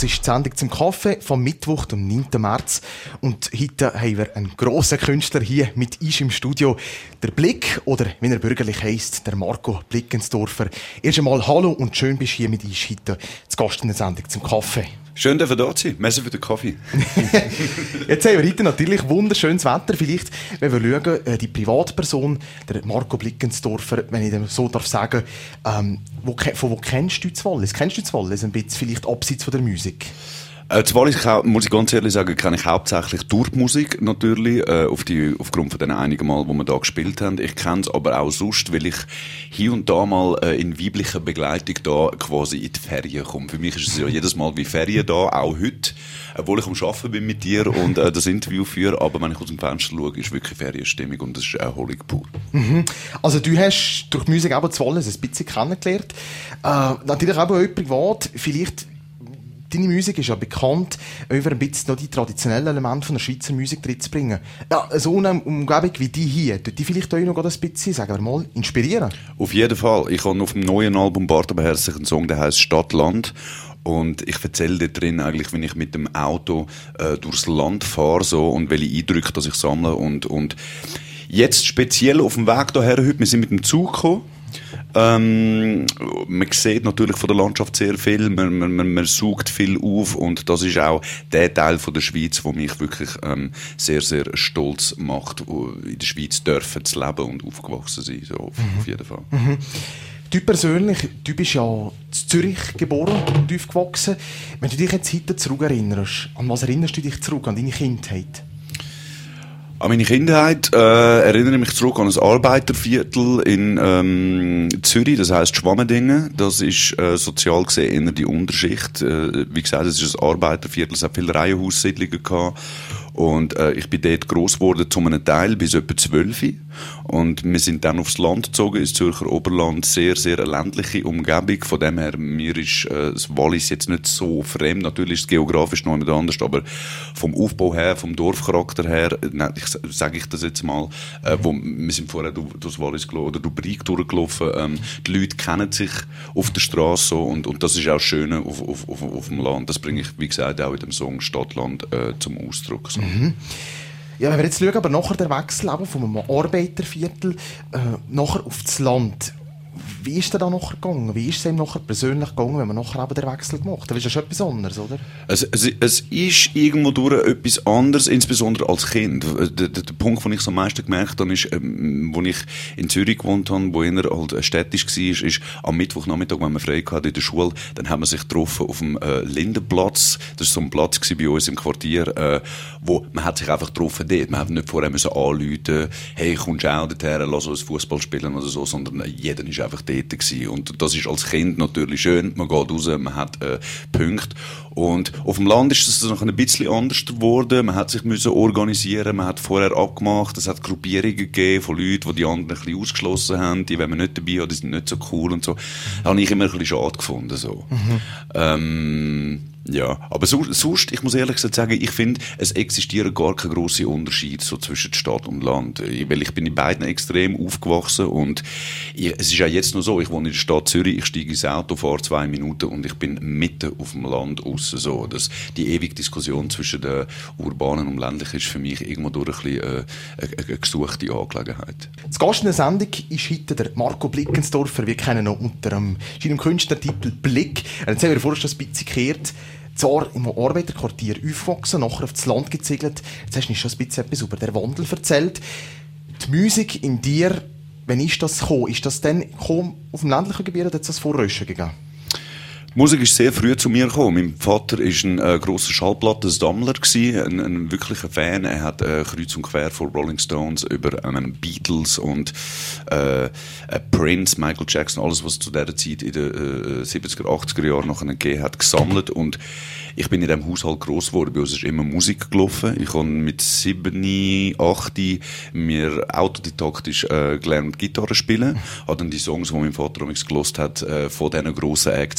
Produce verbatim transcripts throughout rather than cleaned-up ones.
ist die Sendung zum Kaffee vom Mittwoch, am neunten März. Und heute haben wir einen grossen Künstler hier mit uns im Studio. Der Blick, oder wie er bürgerlich heisst, der Marco Blickensdorfer. Erst einmal hallo und schön bist du hier mit uns heute zu Gast in der Sendung zum Kaffee. Schön, dass ihr da seid. Merci für den Kaffee. Jetzt haben wir heute natürlich wunderschönes Wetter. Vielleicht, wenn wir schauen, die Privatperson, der Marco Blickensdorfer, wenn ich dem so darf sagen, ähm, wo, von wo kennst du das Wallis? Kennst du das Wallis ein bisschen, vielleicht abseits von der Musik? Äh, das Wallis, muss ich ganz ehrlich sagen, kenne ich hauptsächlich durch die Musik natürlich, äh, auf die, aufgrund von den einigen Mal, wo wir da gespielt haben. Ich kenne es aber auch sonst, weil ich hier und da mal äh, in weiblicher Begleitung da quasi in die Ferien komme. Für mich ist es ja jedes Mal wie Ferien da, auch heute, obwohl ich am Arbeiten bin mit dir und äh, das Interview führe, aber wenn ich aus dem Fenster schaue, ist wirklich Ferienstimmung und das ist Erholung pur. Mhm. Also du hast durch die Musik auch das Wallis ein bisschen kennengelernt. Äh, natürlich auch jemand privat, vielleicht. Deine Musik ist ja bekannt, über ein bisschen noch die traditionellen Elemente von der Schweizer Musik drin zu bringen. Ja, so eine Umgebung wie die hier, tut die vielleicht euch noch ein bisschen, sagen wir mal, inspirieren? Auf jeden Fall. Ich habe auf dem neuen Album «Bart beherzigt» einen Song, der heisst «Stadt, Land». Und ich erzähle da drin eigentlich, wenn ich mit dem Auto äh, durchs Land fahre so, und welche Eindrücke dass ich sammle. Und, und jetzt speziell auf dem Weg hierher heute, wir sind mit dem Zug gekommen. Ähm, man sieht natürlich von der Landschaft sehr viel, man, man, man, man saugt viel auf und das ist auch der Teil von der Schweiz, der mich wirklich ähm, sehr, sehr stolz macht, in der Schweiz dürfen zu leben und aufgewachsen sein, so auf, mhm. auf jeden Fall. Mhm. Du persönlich, du bist ja in Zürich geboren und aufgewachsen. Wenn du dich jetzt heute zurückerinnerst, an was erinnerst du dich zurück, an deine Kindheit? An meine Kindheit äh, erinnere ich mich zurück an ein Arbeiterviertel in ähm, Zürich, das heisst Schwammendingen. Das ist äh, sozial gesehen eher die Unterschicht. Äh, wie gesagt, es ist ein Arbeiterviertel, es hat viele Reihenhaussiedlungen gehabt. Und äh, ich bin dort gross geworden, zu einem Teil bis etwa zwölf. Und wir sind dann aufs Land gezogen, ins Zürcher Oberland, sehr, sehr eine ländliche Umgebung. Von dem her, mir ist äh, das Wallis jetzt nicht so fremd. Natürlich ist es geografisch noch etwas anders, aber vom Aufbau her, vom Dorfcharakter her, ich, sage ich das jetzt mal, äh, wo, wir sind vorher durch, durchs Wallis gelaufen, oder durch Brig durchgelaufen. Ähm, die Leute kennen sich auf der Straße so, und, und das ist auch schön auf, auf, auf, auf dem Land. Das bringe ich, wie gesagt, auch in dem Song «Stadt, Land» äh, zum Ausdruck. So. Mhm. Ja, wenn wir jetzt schauen, aber nachher der Wechsel eben vom Arbeiterviertel äh, nachher auf das Land. Wie ist der da nachher gegangen? Wie ist es ihm nachher persönlich gegangen, wenn man nachher eben den Wechsel gemacht hat? Das ist ja schon etwas anderes, oder? Es, es, es ist irgendwo durch etwas anderes, insbesondere als Kind. Der, der, der Punkt, den ich so am meisten gemerkt habe, ist, ähm, wo ich in Zürich gewohnt habe, wo eher halt städtisch war, ist, ist am Mittwochnachmittag, wenn man frei hatte in der Schule, dann haben wir sich getroffen auf dem äh, Lindenplatz. Das war so ein Platz bei uns im Quartier, äh, wo man hat sich einfach getroffen dort. Man hat nicht vorher müssen anrufen, hey, kommst du auch dorthin, lass uns Fußball spielen oder so, sondern äh, jeder ist einfach dort gewesen. Und das ist als Kind natürlich schön. Man geht raus, man hat äh, Punkte. Und auf dem Land ist es noch ein bisschen anders geworden. Man hat sich müssen organisieren, man hat vorher abgemacht, es hat Gruppierungen gegeben von Leuten, die die anderen ein bisschen ausgeschlossen haben, die, wenn man nicht dabei hat, die sind nicht so cool und so. Das habe ich immer ein bisschen schade gefunden. So. Mhm. Ähm, Ja, aber so, sonst, ich muss ehrlich gesagt sagen, ich finde, es existieren gar keine grossen Unterschiede so zwischen Stadt und Land. Weil ich bin in beiden extrem aufgewachsen und ich, es ist ja jetzt noch so, ich wohne in der Stadt Zürich, ich steige ins Auto, fahre zwei Minuten und ich bin mitten auf dem Land aussen. So. Das, die ewige Diskussion zwischen der urbanen und ländlichen ist für mich irgendwo durch ein bisschen äh, eine, eine gesuchte Angelegenheit. Das Gast in der Sendung ist heute der Marco Blickensdorfer. Wir kennen ihn noch unter dem, seinem Künstlertitel «Blick». Jetzt haben wir vorhin schon ein bisschen gekehrt. Zwar im Arbeiterquartier aufgewachsen, nachher auf das Land gezegelt. Jetzt hast du uns schon ein bisschen etwas über den Wandel erzählt. Die Musik in dir, wann ist das gekommen? Ist das dann gekommen auf dem ländlichen Gebiet oder hat es das vorher schon gegeben? Die Musik ist sehr früh zu mir gekommen. Mein Vater war ein äh, grosser Schallplattensammler, ein, ein wirklicher Fan. Er hat äh, kreuz und quer von Rolling Stones über ähm, Beatles und äh, Prince, Michael Jackson, alles, was zu dieser Zeit in den äh, siebziger, achtziger Jahren nachher gegeben hat, gesammelt. Und ich bin in diesem Haushalt gross geworden. Bei uns ist immer Musik gelaufen. Ich habe mit sieben, acht mir autodidaktisch äh, gelernt, Gitarre spielen. Habe dann die Songs, die mein Vater damals gehört hat, äh, von diesen grossen Acts immer nach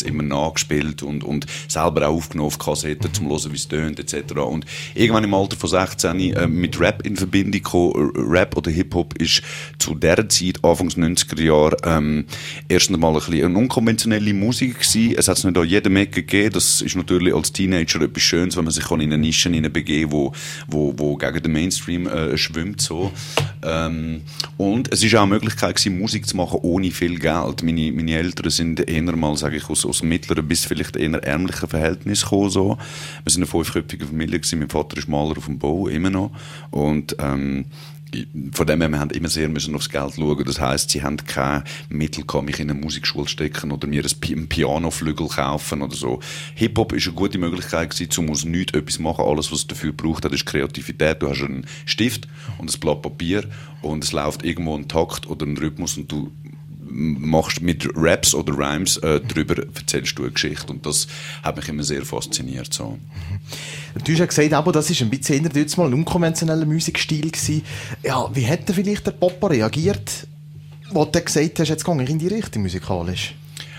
nachgespielt und, und selber auch aufgenommen auf Kassetten, zum hören, wie es tönt, et cetera. Und irgendwann im Alter von sechzehn äh, mit Rap in Verbindung gekommen. Rap oder Hip-Hop ist zu dieser Zeit, Anfangs neunziger Jahre, ähm, erst einmal ein bisschen eine unkonventionelle Musik gewesen. Es hat es nicht an jedem Ecke gegeben. Das ist natürlich als Teenager etwas Schönes, wenn man sich in eine Nische hineinbegeben kann, wo, wo, wo gegen den Mainstream äh, schwimmt. So. Ähm, und es ist auch eine Möglichkeit gewesen, Musik zu machen ohne viel Geld. Meine, meine Eltern sind eher mal, sage ich, aus, aus mittleren bis vielleicht eher ärmlichen Verhältnissen gekommen. So. Wir sind eine fünfköpfige Familie gewesen. Mein Vater ist Maler auf dem Bau, immer noch. Und ähm, von dem her, wir haben immer sehr müssen aufs Geld schauen. Das heisst, sie haben keine Mittel gehabt, mich in eine Musikschule stecken oder mir einen Pianoflügel kaufen oder so. Hip-Hop ist eine gute Möglichkeit gewesen, um aus nichts etwas machen. Alles, was es dafür braucht, hat, ist Kreativität. Du hast einen Stift und ein Blatt Papier und es läuft irgendwo ein Takt oder ein Rhythmus und du machst mit Raps oder Rhymes äh, drüber, erzählst du eine Geschichte. Und das hat mich immer sehr fasziniert. So. Mhm. Du hast ja gesagt, aber das war ein bisschen eher mal ein unkonventioneller Musikstil gewesen. Ja, wie hat denn vielleicht der Papa reagiert, wo du gesagt hast, jetzt gehe ich in die Richtung musikalisch?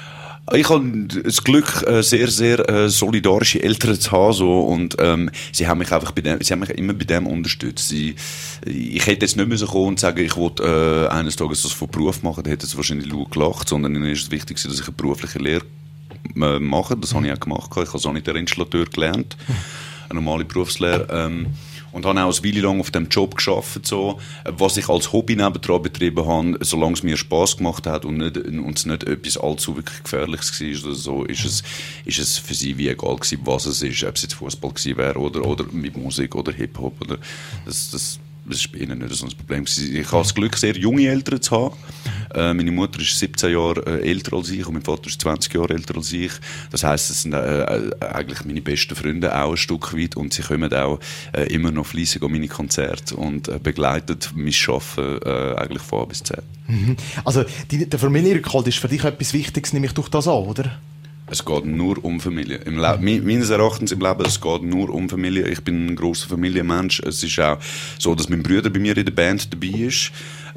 Ich habe das Glück, äh, sehr, sehr äh, solidarische Eltern zu haben, so, und ähm, sie haben mich einfach bei dem, sie haben mich immer bei dem unterstützt. Sie, ich hätte jetzt nicht müssen kommen und sagen, ich wollte äh, eines Tages das von Beruf machen, dann hätte es wahrscheinlich laut gelacht, sondern ihnen ist es wichtig, dass ich eine berufliche Lehre äh, mache. Das habe ich auch gemacht. Ich habe Sanitärinstallateur gelernt, eine normale Berufslehre. Ähm, Und habe auch eine Weile lang auf diesem Job gearbeitet, so, was ich als Hobby nebendran betrieben habe, solange es mir Spass gemacht hat und, nicht, und es nicht etwas allzu wirklich Gefährliches war oder so, ist es, ist es für sie wie egal gewesen, was es ist, ob es jetzt Fußball gewesen wäre oder, oder mit Musik oder Hip-Hop. Oder, das, das, das ist bei ihnen nicht so ein Problem gewesen. Ich habe das Glück, sehr junge Eltern zu haben. Äh, meine Mutter ist siebzehn Jahre äh, älter als ich und mein Vater ist zwanzig Jahre älter als ich. Das heisst, es sind äh, eigentlich meine besten Freunde auch ein Stück weit und sie kommen auch äh, immer noch fleissig an meine Konzerte und äh, begleiten mein Arbeiten äh, eigentlich von A bis Z. Mhm. Also die, der Familienrückhalt ist für dich etwas Wichtiges, nehme ich durch das an, oder? Es geht nur um Familie. Im Le- meines Erachtens im Leben, es geht nur um Familie. Ich bin ein grosser Familienmensch. Es ist auch so, dass mein Bruder bei mir in der Band dabei ist.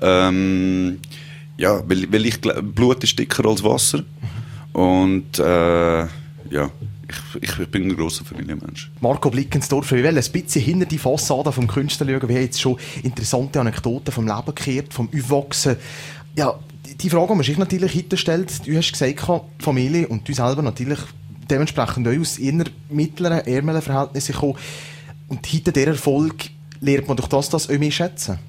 Ähm, ja, weil, weil ich Blut ist dicker als Wasser. Und äh, ja, ich, ich, ich bin ein grosser Familienmensch. Marco Blickensdorfer, wir wollen ein bisschen hinter die Fassade vom Künstler schauen. Wir haben jetzt schon interessante Anekdoten vom Leben gehört, vom Aufwachsen. Ja, die Frage, die man sich natürlich hinterstellt, du hast gesagt, die Familie und du selber natürlich dementsprechend auch aus eher mittleren, ärmeren Verhältnissen kommen. Und hinter dieser Erfolg lernt man durch das, das auch mehr schätzen.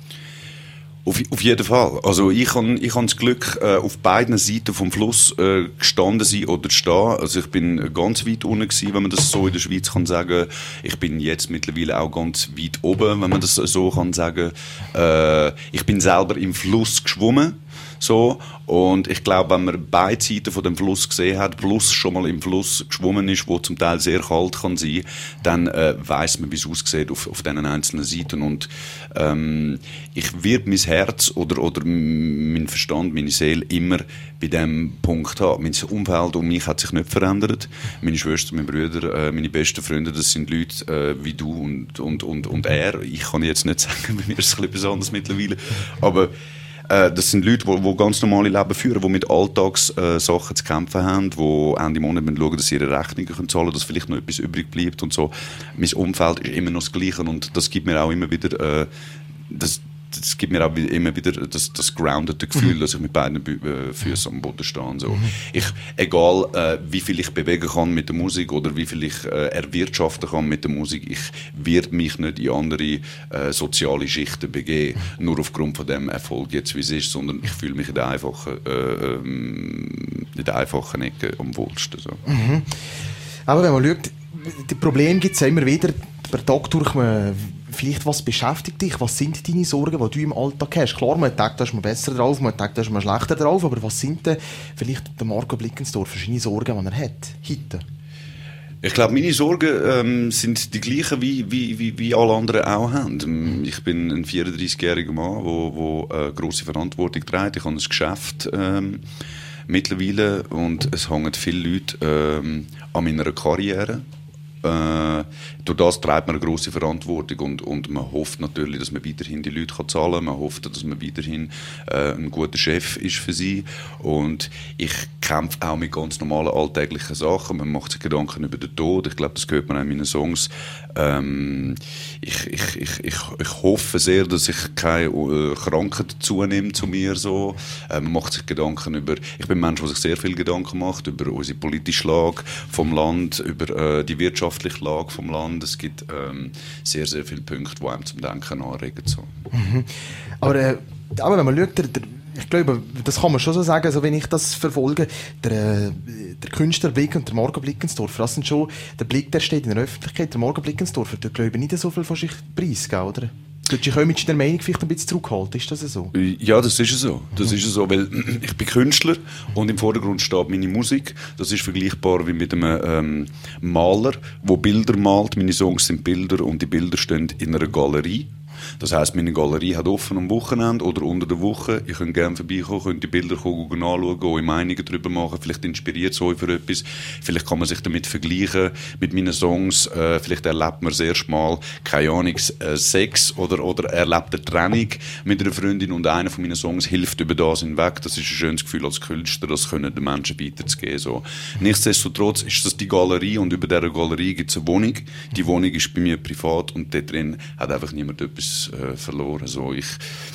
Auf, auf jeden Fall. Also ich habe ich hab das Glück, äh, auf beiden Seiten vom Fluss äh, gestanden sein oder stehen. Also ich bin ganz weit unten gewesen, wenn man das so in der Schweiz kann sagen. Ich bin jetzt mittlerweile auch ganz weit oben, wenn man das so kann sagen. Äh, ich bin selber im Fluss geschwommen. So. Und ich glaube, wenn man beide Seiten von dem Fluss gesehen hat, plus schon mal im Fluss geschwommen ist, wo zum Teil sehr kalt kann sein, dann äh, weiss man, wie es aussieht auf, auf diesen einzelnen Seiten. Und ähm, ich werde mein Herz oder, oder mein Verstand, meine Seele immer bei diesem Punkt haben. Mein Umfeld um mich hat sich nicht verändert. Meine Schwester, mein Bruder, äh, meine besten Freunde, das sind Leute äh, wie du und, und, und, und er. Ich kann jetzt nicht sagen, bei mir ist es ein bisschen besonders mittlerweile. Aber das sind Leute, die, die ganz normale Leben führen, die mit Alltagssachen äh, zu kämpfen haben, die Ende Monat schauen, dass sie ihre Rechnungen können zahlen können, dass vielleicht noch etwas übrig bleibt und so. Mein Umfeld ist immer noch das Gleiche und das gibt mir auch immer wieder, äh, das, das gibt mir auch immer wieder das, das groundete Gefühl, mhm. dass ich mit beiden äh, Füßen am Boden stehe. So. Mhm. Ich, egal, äh, wie viel ich bewegen kann mit der Musik oder wie viel ich äh, erwirtschaften kann mit der Musik, ich werde mich nicht in andere äh, soziale Schichten begeben, mhm. nur aufgrund von dem Erfolg jetzt, wie es ist, sondern ich fühle mich in der einfachen, äh, ähm, in der einfachen Ecke am wohlsten. So. Mhm. Aber wenn man schaut, die Probleme gibt es ja immer wieder, per Tag durch, man, vielleicht was beschäftigt dich, was sind deine Sorgen, die du im Alltag hast? Klar, man denkt, da ist man besser drauf, man denkt, da ist man schlechter drauf, aber was sind denn vielleicht der Marco Blickensdorfer verschiedene Sorgen, die er hat, heute? Ich glaube, meine Sorgen ähm, sind die gleichen, wie, wie, wie, wie alle anderen auch haben. Ich bin ein vierunddreißigjähriger Mann, der wo, wo, äh, grosse Verantwortung trägt. Ich habe ein Geschäft ähm, mittlerweile und es hängen viele Leute ähm, an meiner Karriere. Äh, durch das trägt man eine grosse Verantwortung und, und man hofft natürlich, dass man weiterhin die Leute zahlen kann, man hofft, dass man weiterhin äh, ein guter Chef ist für sie und ich kämpfe auch mit ganz normalen alltäglichen Sachen, man macht sich Gedanken über den Tod, ich glaube, das hört man auch in meinen Songs. Ähm, ich, ich, ich, ich, ich hoffe sehr, dass ich keine äh, Krankheit zunehme zu mir so. Äh, man macht sich Gedanken über, ich bin ein Mensch, der sich sehr viel Gedanken macht über unsere politische Lage vom Land, über äh, die wirtschaftliche Lage vom Land. Es gibt ähm, sehr, sehr viele Punkte, die einem zum Denken anregen. So. Mhm. Aber, äh, aber wenn man schaut, der, der, ich glaube, das kann man schon so sagen, also wenn ich das verfolge, der, der Künstler Blick und der Marco Blickensdorfer, das sind schon, der Blick, der steht in der Öffentlichkeit, der Marco Blickensdorfer, der glaube ich nicht so viel von sich preisgeben, oder? Du hast dich auch mit deiner Meinung vielleicht ein bisschen zurückgehalten, ist das so? Ja, das ist so. Das ist so, weil ich bin Künstler und im Vordergrund steht meine Musik. Das ist vergleichbar wie mit einem ähm, Maler, der Bilder malt. Meine Songs sind Bilder und die Bilder stehen in einer Galerie. Das heisst, meine Galerie hat offen am Wochenende oder unter der Woche. Ihr könnt gerne vorbeikommen, könnt die Bilder gucken, anschauen, eure Meinungen darüber machen. Vielleicht inspiriert es euch für etwas. Vielleicht kann man sich damit vergleichen mit meinen Songs. Äh, vielleicht erlebt man das erste Mal, keine Ahnung, äh, Sex oder, oder erlebt eine Trennung mit einer Freundin und einer von meinen Songs hilft über das hinweg. Das ist ein schönes Gefühl als Künstler, das können den Menschen weiterzugeben. So. Nichtsdestotrotz ist das die Galerie und über dieser Galerie gibt es eine Wohnung. Die Wohnung ist bei mir privat und dort drin hat einfach niemand etwas Äh, verloren. So, ich,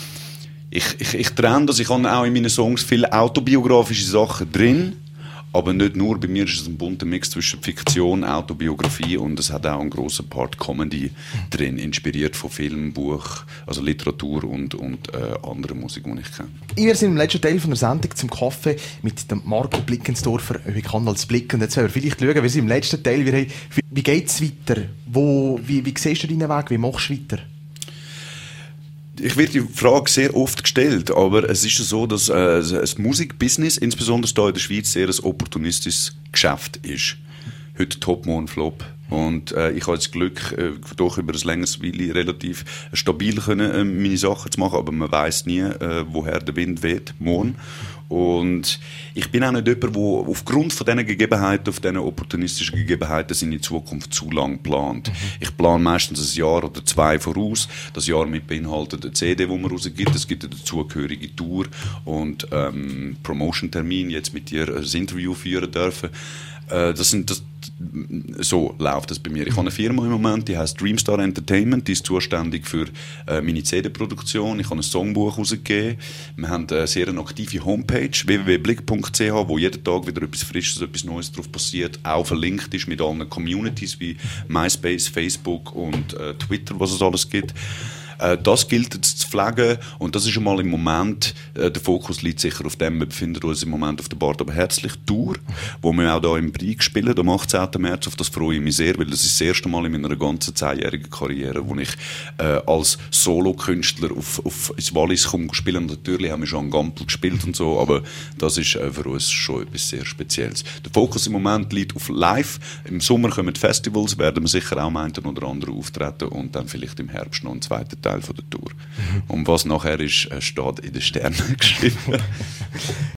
ich, ich, ich trenne das. Ich habe auch in meinen Songs viele autobiografische Sachen drin, aber nicht nur. Bei mir ist es ein bunter Mix zwischen Fiktion, Autobiografie und es hat auch einen grossen Part Comedy drin, inspiriert von Film, Buch, also Literatur und, und äh, andere Musik, die ich kenne. Wir sind im letzten Teil von der Sendung zum Kaffee mit dem Marco Blickensdorfer, bekannt als Blick. Und jetzt werden wir vielleicht schauen, wir sind im letzten Teil, wir haben, wie geht es weiter? Wo, wie, wie siehst du deinen Weg? Wie machst du weiter? Ich werde die Frage sehr oft gestellt, aber es ist so, dass äh, das Musikbusiness, insbesondere hier in der Schweiz, sehr ein opportunistisches Geschäft ist. Heute Top, morgen Flop. Und äh, ich habe das Glück, äh, doch über ein längeres Weile relativ stabil können, äh, meine Sachen zu machen, aber man weiss nie, äh, woher der Wind weht, morgen. Und ich bin auch nicht jemand, der aufgrund von diesen Gegebenheiten, auf diesen opportunistischen Gegebenheiten seine Zukunft zu lang plant. Mhm. Ich plane meistens ein Jahr oder zwei voraus. Das Jahr mit beinhaltet eine C D, die man rausgibt. Es gibt eine dazugehörige Tour und ähm, Promotion-Termin, jetzt mit dir ein Interview führen dürfen. Äh, das sind das So läuft das bei mir. Ich habe eine Firma im Moment, die heißt Dreamstar Entertainment, die ist zuständig für äh, meine C D-Produktion. Ich habe ein Songbuch rausgegeben. Wir haben eine sehr aktive Homepage, w w w punkt blick punkt c h, wo jeden Tag wieder etwas Frisches, etwas Neues drauf passiert, auch verlinkt ist mit allen Communities wie MySpace, Facebook und äh, Twitter, was es alles gibt. Das gilt jetzt zu pflegen und das ist einmal im Moment, äh, der Fokus liegt sicher auf dem, wir befinden uns im Moment auf der Bart aber herzlich Tour, wo wir auch hier im Brieg spielen, am achtzehnten März, auf das freue ich mich sehr, weil das ist das erste Mal in meiner ganzen zehnjährigen Karriere, wo ich äh, als Solokünstler auf, auf ins Wallis komme spielen. Natürlich haben wir schon am Gampel gespielt und so, aber das ist äh, für uns schon etwas sehr Spezielles. Der Fokus im Moment liegt auf Live, im Sommer kommen die Festivals, werden wir sicher auch einen oder anderen auftreten und dann vielleicht im Herbst noch einen zweiten Teil von der Tour. Mhm. Und was nachher ist, steht in den Sternen geschrieben.